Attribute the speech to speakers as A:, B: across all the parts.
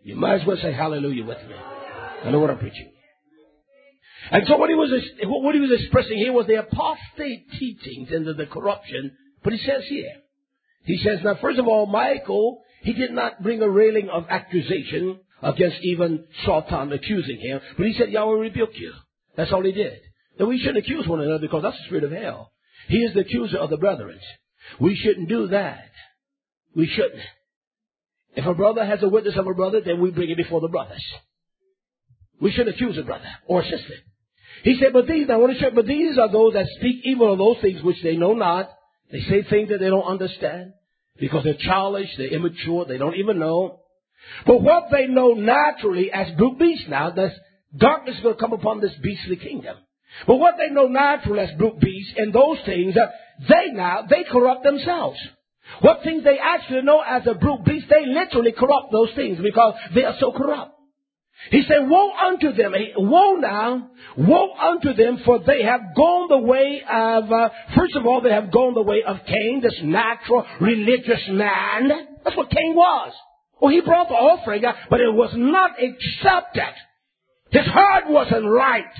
A: You might as well say hallelujah with me. I know what I'm preaching. And so what he was expressing here was the apostate teachings and the corruption. But he says here, he says, now first of all, Michael, he did not bring a railing of accusation against even Satan accusing him. But he said, Yahweh rebuke you. That's all he did. Now we shouldn't accuse one another because that's the spirit of hell. He is the accuser of the brethren. We shouldn't do that. We shouldn't. If a brother has a witness of a brother, then we bring it before the brothers. We shouldn't accuse a brother or sister. He said, but these are those that speak evil of those things which they know not. They say things that they don't understand because they're childish, they're immature, they don't even know. But what they know naturally as brute beasts now, that darkness is going to come upon this beastly kingdom. But what they know naturally as brute beasts and those things, they corrupt themselves. What things they actually know as a brute beast, they literally corrupt those things because they are so corrupt. He said, woe unto them, woe unto them, for they have gone the way of, first of all, they have gone the way of Cain, this natural religious man. That's what Cain was. Well, he brought the offering, but it was not accepted. His heart wasn't right.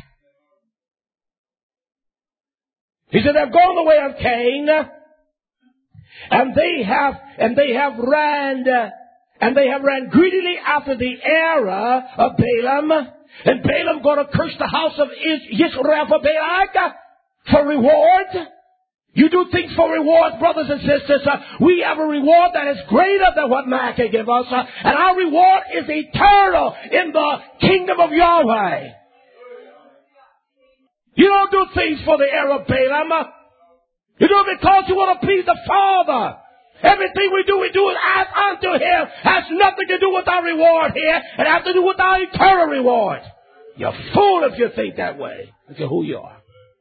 A: He said, they've gone the way of Cain, and they have ran greedily after the error of Balaam. And Balaam going to curse the house of Israel for Balak for reward. You do things for reward, brothers and sisters. We have a reward that is greater than what man can give us. And our reward is eternal in the kingdom of Yahweh. You don't do things for the error of Balaam. You do it because you want to please the Father. Everything we do it as unto Him. Has nothing to do with our reward here. It has to do with our eternal reward. You're a fool if you think that way. Look at who you are.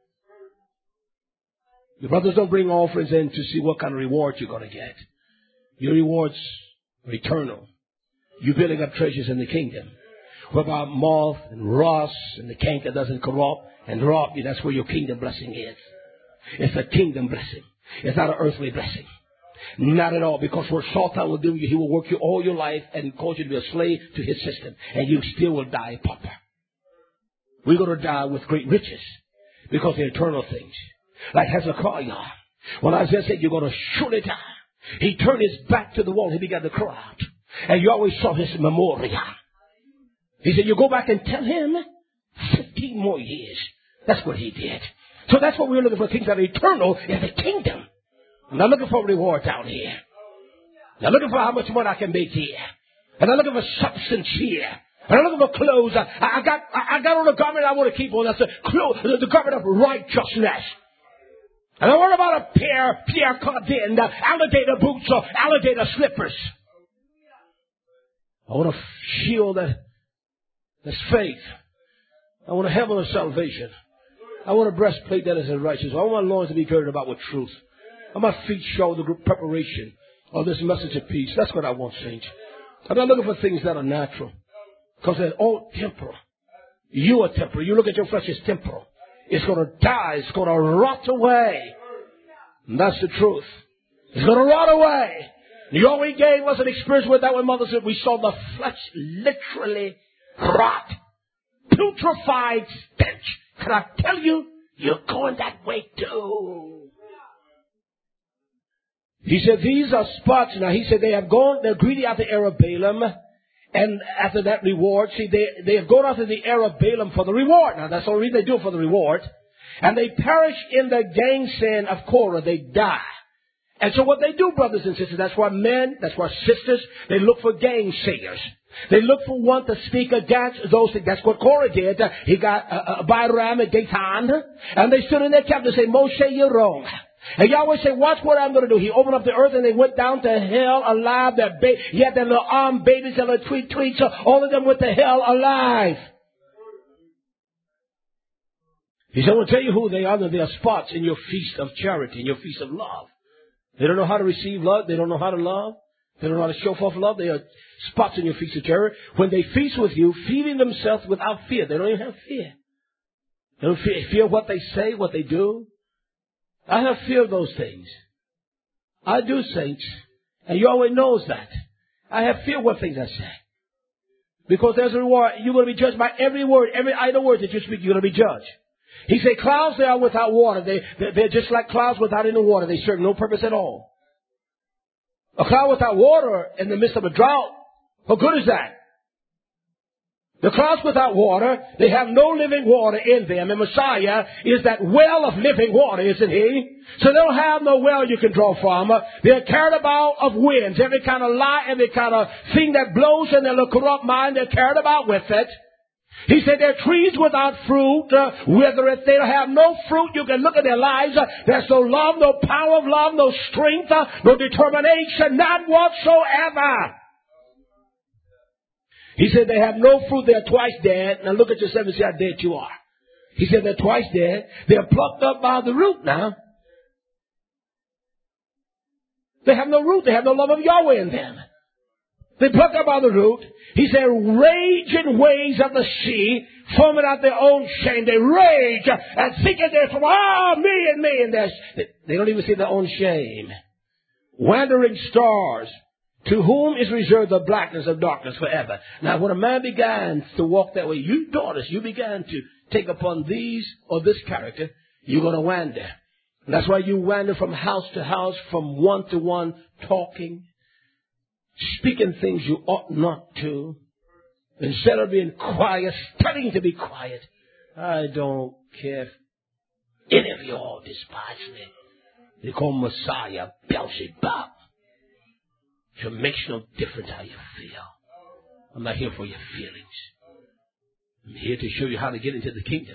A: Your brothers don't bring offerings in to see what kind of reward you're going to get. Your rewards are eternal. You're building up treasures in the kingdom. What about moth and rust and the canker doesn't corrupt and rob you? That's where your kingdom blessing is. It's a kingdom blessing. It's not an earthly blessing. Not at all. Because what Satan will do, he will work you all your life and cause you to be a slave to his system. And you still will die a pauper. We're going to die with great riches because they're eternal things. Like Hezekiah. When Isaiah said, you're going to surely die. He turned his back to the wall. He began to cry out. And you always saw his memorial. He said, you go back and tell him 15 more years. That's what he did. So that's what we're looking for. Things that are eternal in the kingdom. I'm not looking for rewards out here. I'm not looking for how much money I can make here. I'm not looking for substance here. I'm not looking for clothes. I got on a garment I want to keep on. That's the garment of righteousness. I don't worry about a pair of Pierre Cardin, alligator boots or alligator slippers. I want a shield that's faith. I want a helmet of salvation. I want a breastplate that is in righteousness. I want my loins to be girded about with truth. I want my feet show the preparation of this message of peace. That's what I want, saints. I'm not looking for things that are natural. Because they're all temporal. You are temporal. You look at your flesh as temporal. It's going to die. It's going to rot away. And that's the truth. It's going to rot away. The only gave us an experience with that when Mother said we saw the flesh literally rot. Putrefied stench. Can I tell you, you're going that way too. He said, these are spots. Now, he said they're greedy after the error of Balaam. And after that reward, see, they have gone after the error of Balaam for the reward. Now, that's the only reason they do it for the reward. And they perish in the gainsaying of Korah. They die. And so what they do, brothers and sisters, that's why men, that's why sisters, they look for gainsayers. They look for one to speak against those things. That's what Korah did. He got Abiram and Dathan. And they stood in their camp and say, Moshe, you're wrong. And Yahweh said, watch what I'm going to do. He opened up the earth and they went down to hell alive. He had their little arm babies and little tweets. So all of them went to hell alive. He said, I will tell you who they are. They are spots in your feast of charity, in your feast of love. They don't know how to receive love. They don't know how to love. They don't know how to show forth love. They are spots in your feast of charity. When they feast with you, feeding themselves without fear. They don't even have fear. They don't fear what they say, what they do. I have fear of those things. I do, saints. And Yahweh knows that. I have fear of what things I say. Because there's a reward. You're going to be judged by every word, every idle word that you speak. You're going to be judged. He said, clouds, they are without water. They're just like clouds without any water. They serve no purpose at all. A cloud without water in the midst of a drought, what good is that? The clouds without water, they have no living water in them. And Messiah is that well of living water, isn't he? So they don't have no well you can draw from. They're carried about of winds. Every kind of lie, every kind of thing that blows in their corrupt mind, they're carried about with it. He said they're trees without fruit, whether if they have no fruit, you can look at their lives. There's no love, no power of love, no strength, no determination, not whatsoever. He said they have no fruit, they're twice dead. Now look at yourself and see how dead you are. He said they're twice dead. They're plucked up by the root now. They have no root, they have no love of Yahweh in them. They plucked up by the root. He said, raging waves of the sea, foaming out their own shame. They rage and thinking they're from, me and me. And they don't even see their own shame. Wandering stars, to whom is reserved the blackness of darkness forever. Now, when a man began to walk that way, you daughters, you began to take upon these or this character, you're going to wander. And that's why you wander from house to house, from one to one, talking, speaking things you ought not to. Instead of being quiet, studying to be quiet. I don't care if any of you all despise me. They call Messiah Beelzebub. It makes no difference how you feel. I'm not here for your feelings. I'm here to show you how to get into the kingdom.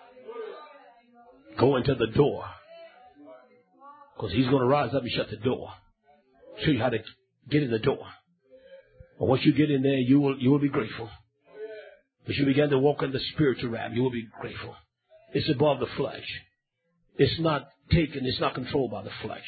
A: Go into the door. Because he's going to rise up and shut the door. Show you how to get in the door. And once you get in there, you will be grateful. As you begin to walk in the spiritual realm, you will be grateful. It's above the flesh. It's not taken, it's not controlled by the flesh.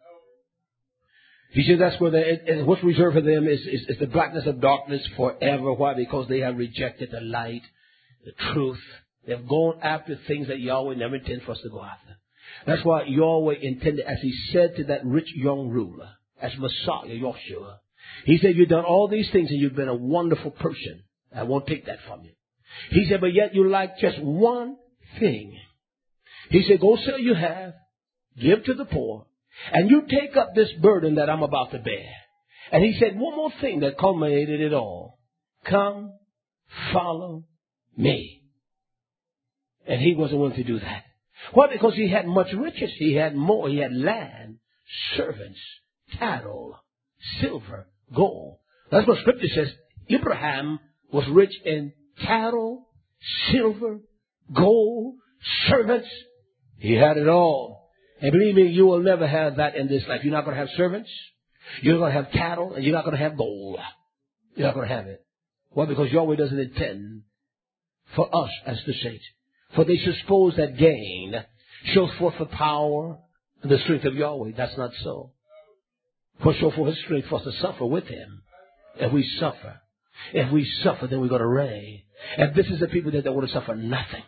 A: He said that's where what's reserved for them is the blackness of darkness forever. Why? Because they have rejected the light, the truth. They've gone after things that Yahweh never intended for us to go after. That's why Yahweh intended, as he said to that rich young ruler, as Messiah, Yahshua, he said, you've done all these things and you've been a wonderful person. I won't take that from you. He said, but yet you like just one thing. He said, go sell you have, give to the poor, and you take up this burden that I'm about to bear. And he said, one more thing that culminated it all. Come, follow me. And he wasn't willing to do that. Why? Because he had much riches. He had more. He had land, servants, cattle, silver, gold. That's what Scripture says. Abraham was rich in cattle, silver, gold, servants. He had it all. And believe me, you will never have that in this life. You're not going to have servants. You're not going to have cattle. And you're not going to have gold. You're not going to have it. Why? Because Yahweh doesn't intend for us as the saints. For they suppose that gain shows forth the power and the strength of Yahweh. That's not so. For show forth his strength for us to suffer with him. If we suffer, then we're going to reign. And this is the people that want to suffer nothing.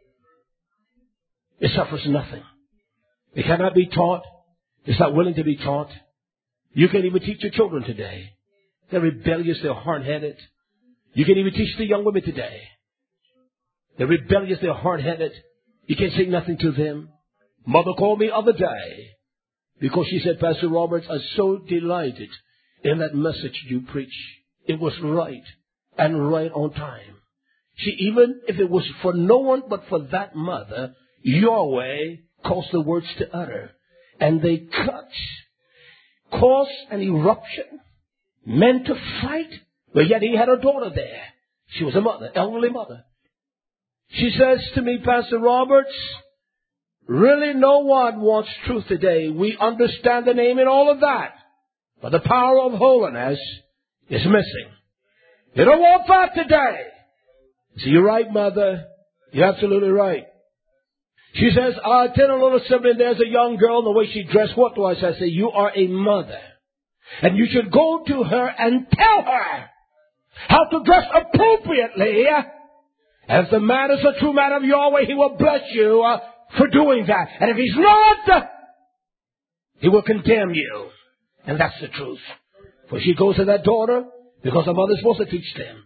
A: It suffers nothing. It cannot be taught. It's not willing to be taught. You can't even teach your children today. They're rebellious. They're hard-headed. You can't even teach the young women today. They're rebellious. They're hard-headed. You can't say nothing to them. Mother called me the other day because she said, Pastor Roberts, I'm so delighted in that message you preach. It was right and right on time. See, even if it was for no one but for that mother, Yahweh caused the words to utter. And they caused an eruption, meant to fight, but yet he had a daughter there. She was a mother, elderly mother. She says to me, Pastor Roberts, really no one wants truth today. We understand the name and all of that. But the power of holiness is missing. They don't want that today. So you're right, mother. You're absolutely right. She says, I tell a little sibling, there's a young girl, the way she dressed, what do I say? I say, you are a mother. And you should go to her and tell her how to dress appropriately. As the man is a true man of Yahweh, he will bless you for doing that. And if he's not, he will condemn you. And that's the truth. For she goes to that daughter because her mother's supposed to teach them.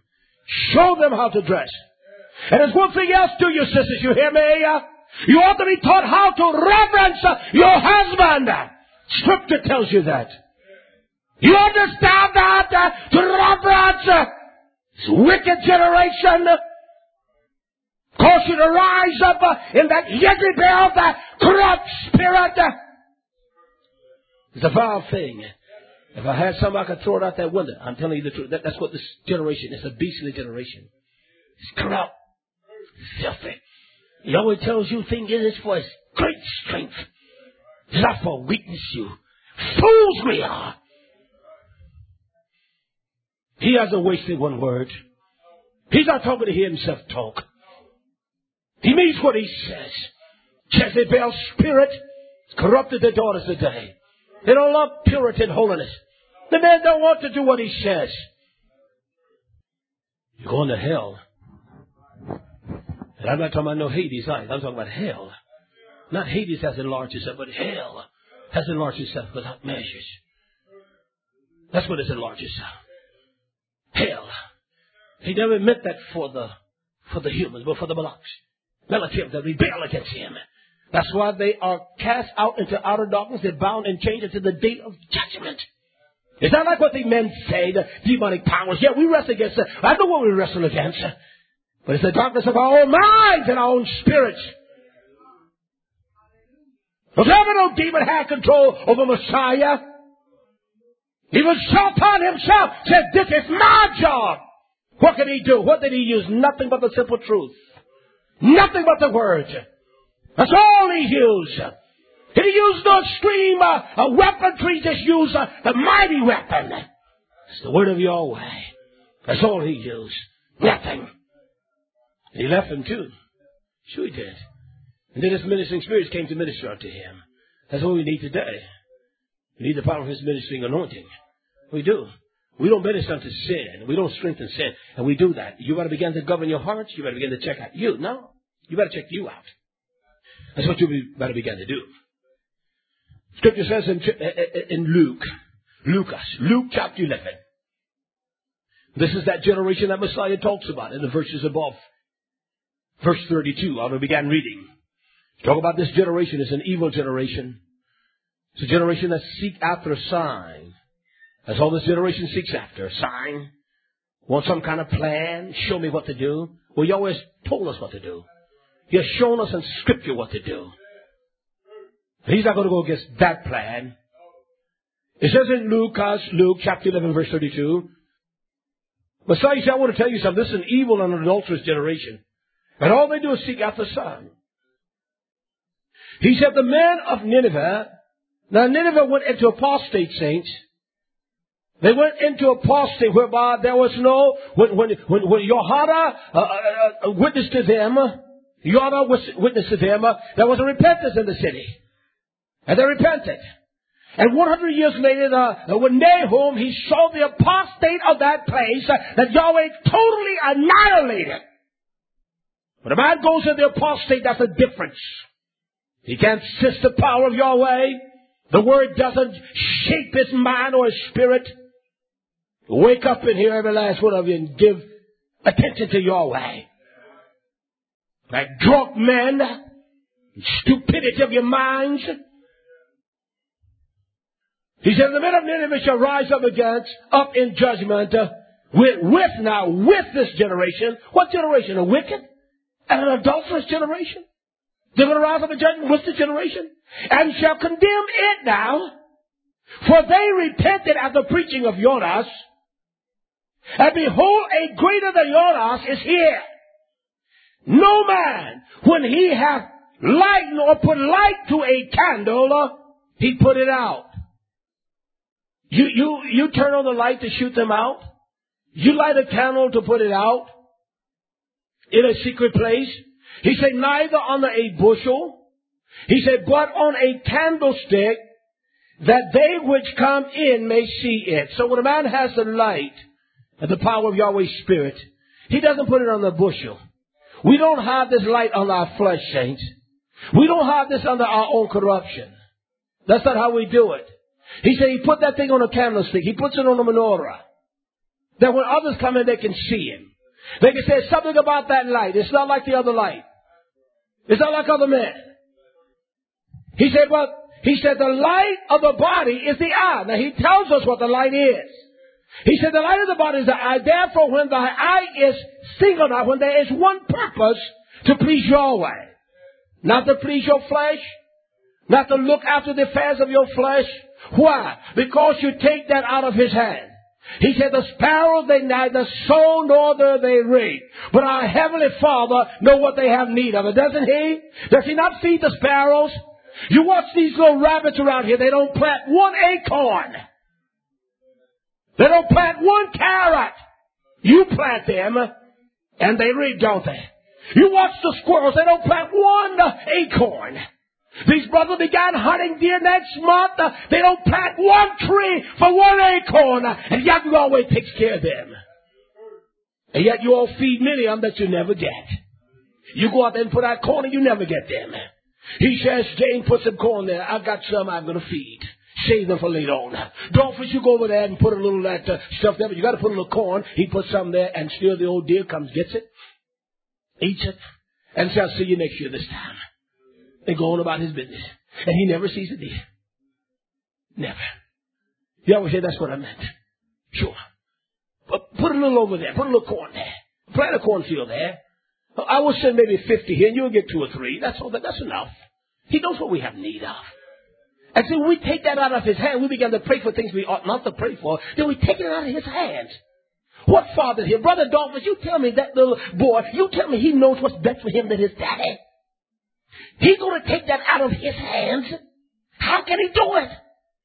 A: Show them how to dress. And there's one thing else too, you sisters, you hear me? You ought to be taught how to reverence your husband. Scripture tells you that. You understand that? To reverence this wicked generation. Cause you to rise up in that Jezebel, that corrupt spirit. It's a vile thing. If I had something, I could throw it out that window. I'm telling you the truth. That's what this generation is. A beastly generation. It's corrupt. Filthy. Yahweh tells you things it is for his great strength. It's not for weakness, you fools we are. He hasn't wasted one word. He's not talking to himself talk. He means what he says. Jezebel's spirit corrupted the daughters today. They don't love purity and holiness. The men don't want to do what he says. You're going to hell. And I'm not talking about no Hades either. I'm talking about hell. Not Hades has enlarged itself, but hell has enlarged itself without measures. That's what it's enlarged itself. Hell. He never meant that for the humans, but for the Malachim that rebel against him. That's why they are cast out into outer darkness. They're bound and chained until the day of judgment. It's not like what the men say, the demonic powers. Yeah, we wrestle against it. I know what we wrestle against. But it's the darkness of our own minds and our own spirits. Because ever no demon had control over Messiah. Even Satan himself said, this is my job. What can he do? What did he use? Nothing but the simple truth. Nothing but the word. That's all he used. He didn't use no extreme weaponry. He just used the mighty weapon. It's the word of Yahweh. That's all he used. Nothing. And he left him too. Sure he did. And then his ministering spirits came to minister unto him. That's what we need today. We need the power of his ministering anointing. We do. We don't minister unto sin. We don't strengthen sin. And we do that. You better begin to govern your hearts. You better begin to check out you. No. You better check you out. That's what you better begin to do. Scripture says in Luke chapter 11. This is that generation that Messiah talks about in the verses above. Verse 32, I began reading. Talk about this generation. It's an evil generation. It's a generation that seeks after a sign. That's all this generation seeks after, a sign. Want some kind of plan. Show me what to do. Well, Yahweh has told us what to do. He has shown us in Scripture what to do. He's not going to go against that plan. It says in Luke chapter 11, verse 32, Messiah said, I want to tell you something. This is an evil and adulterous generation. And all they do is seek after the sign. He said, the men of Nineveh, now Nineveh went into apostate, saints. They went into apostate whereby there was no, when Jehoiada witnessed to them, there was a repentance in the city. And they repented. And 100 years later, when Nahum, he saw the apostate of that place that Yahweh totally annihilated. When a man goes into the apostate, that's a difference. He can't sense the power of Yahweh. The word doesn't shape his mind or his spirit. Wake up in here, every last one of you, and give attention to Yahweh. Like drunk men, stupidity of your minds. He said, the men of Nineveh shall rise up in judgment with this generation. What generation? A wicked and an adulterous generation. They're going to rise up in judgment with this generation and shall condemn it now. For they repented at the preaching of Jonas. And behold, a greater than Jonas is here. No man, when he hath lightened or put light to a candle, he put it out. You turn on the light to shoot them out. You light a candle to put it out in a secret place. He said, neither on a bushel. He said, but on a candlestick, that they which come in may see it. So when a man has the light and the power of Yahweh's Spirit, he doesn't put it on the bushel. We don't have this light on our flesh, saints. We don't have this under our own corruption. That's not how we do it. He said he put that thing on a candlestick. He puts it on a menorah. That when others come in, they can see him. They can say something about that light. It's not like the other light. It's not like other men. He said, the light of the body is the eye. Now he tells us what the light is. He said the light of the body is the eye. Therefore, when the eye is singled out, when there is one purpose to please Yahweh, not to please your flesh, not to look after the affairs of your flesh. Why? Because you take that out of his hand. He said the sparrows, they neither sow nor do they reap, but our heavenly Father know what they have need of it, doesn't he? Does he not feed the sparrows? You watch these little rabbits around here. They don't plant one acorn. They don't plant one carrot. You plant them, and they reap, don't they? You watch the squirrels. They don't plant one acorn. These brothers began hunting deer next month. They don't plant one tree for one acorn, and yet you always takes care of them. And yet you all feed many of them that you never get. You go out there and put out corn, and you never get them. He says, Jane, put some corn there. I've got some I'm going to feed. Save them for later on. Dolphins, you go over there and put a little of that stuff there, but you got to put a little corn. He puts some there, and still the old deer comes, gets it, eats it, and says, I'll see you next year this time. And go on about his business. And he never sees a deer. Never. You always say, that's what I meant. Sure. But put a little over there. Put a little corn there. Plant a cornfield there. I will send maybe 50 here, and you'll get 2 or 3. That's all. That's enough. He knows what we have need of. And so when we take that out of his hand, we begin to pray for things we ought not to pray for. Then we take it out of his hands. What father here? Brother Dolphus, you tell me that little boy, you tell me he knows what's best for him than his daddy. He's going to take that out of his hands. How can he do it?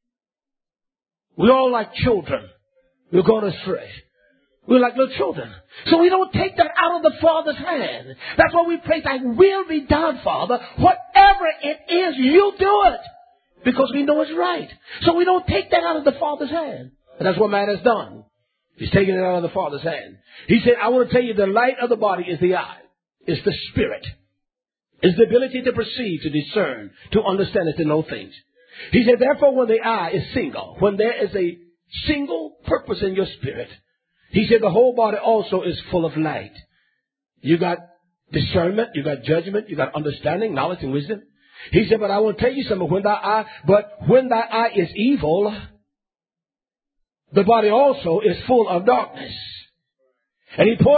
A: We're all like children. We're going astray. We're like little children. So we don't take that out of the Father's hand. That's why we pray, thy will be done, Father. Whatever it is, you do it. Because we know it's right. So we don't take that out of the Father's hand. And that's what man has done. He's taking it out of the Father's hand. He said, I want to tell you, the light of the body is the eye. It's the spirit. It's the ability to perceive, to discern, to understand, and to know things. He said, therefore, when the eye is single, when there is a single purpose in your spirit, he said the whole body also is full of light. You got discernment, you got judgment, you got understanding, knowledge, and wisdom. He said, but I want to tell you something. When thy eye is evil, the body also is full of darkness. And he poured